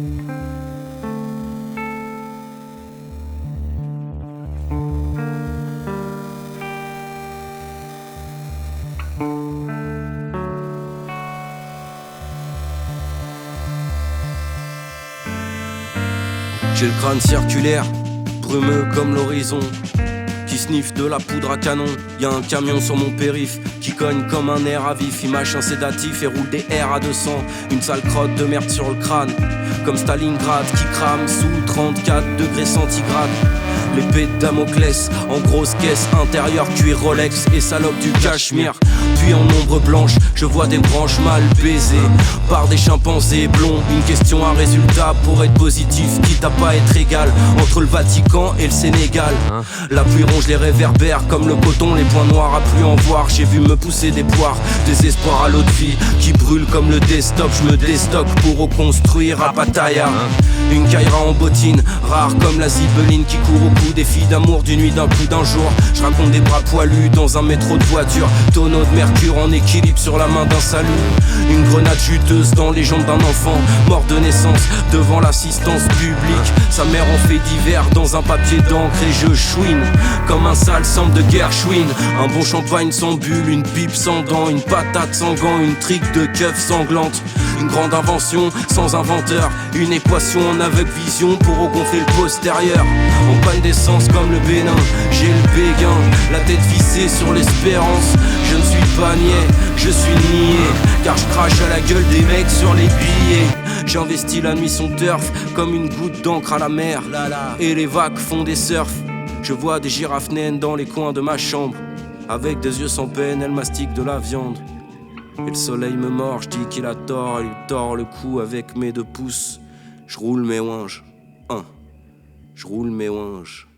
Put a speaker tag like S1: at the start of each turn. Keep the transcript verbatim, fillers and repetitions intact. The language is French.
S1: J'ai le crâne circulaire, brumeux comme l'horizon, qui sniffe de la poudre à canon. Y'a un camion sur mon périph' qui cogne comme un air à vif. Il mâche un sédatif et roule des R à deux cents. Une sale crotte de merde sur le crâne, comme Stalingrad qui crame sous trente-quatre degrés centigrades. L'épée de Damoclès en grosse caisse intérieure, cuir Rolex et salope du cachemire. Puis en ombre blanche, je vois des branches mal baisées par des chimpanzés blonds. Une question, un résultat pour être positif, quitte à pas être égal entre le Vatican et le Sénégal. La pluie ronge les réverbères comme le coton, les points noirs à plus en voir. J'ai vu me pousser des poires, des espoirs à l'eau de vie qui brûle comme le desktop. Je me déstocke pour reconstruire à Pattaya. Une caïra en bottine, rare comme la zibeline qui court au bout des filles d'amour d'une nuit, d'un coup, d'un jour. Je raconte des bras poilus dans un métro de voiture, tonneau de mercure en équilibre sur la main d'un salut. Une grenade juteuse dans les jambes d'un enfant mort de naissance devant l'assistance publique. Sa mère en fait divers dans un papier d'encre et je chouine comme un sale sample de Gershwin. Un bon champagne sans bulle, une pipe sans dents, une patate sans gants, une trique de keuf sanglante. Une grande invention sans inventeur, une équation en aveugle vision pour regonfler le postérieur. En panne d'essence comme le Bénin, j'ai le béguin, la tête vissée sur l'espérance. Je ne suis pas niais, je suis niais, car je crache à la gueule des mecs sur les billets. J'investis la nuit son turf comme une goutte d'encre à la mer, et les vagues font des surfs. Je vois des girafes naines dans les coins de ma chambre. Avec des yeux sans peine, elles mastiquent de la viande. Et le soleil me mord, je dis qu'il a tort, et lui tord le cou avec mes deux pouces. Je roule mes ouinges, un, je roule mes ouinges.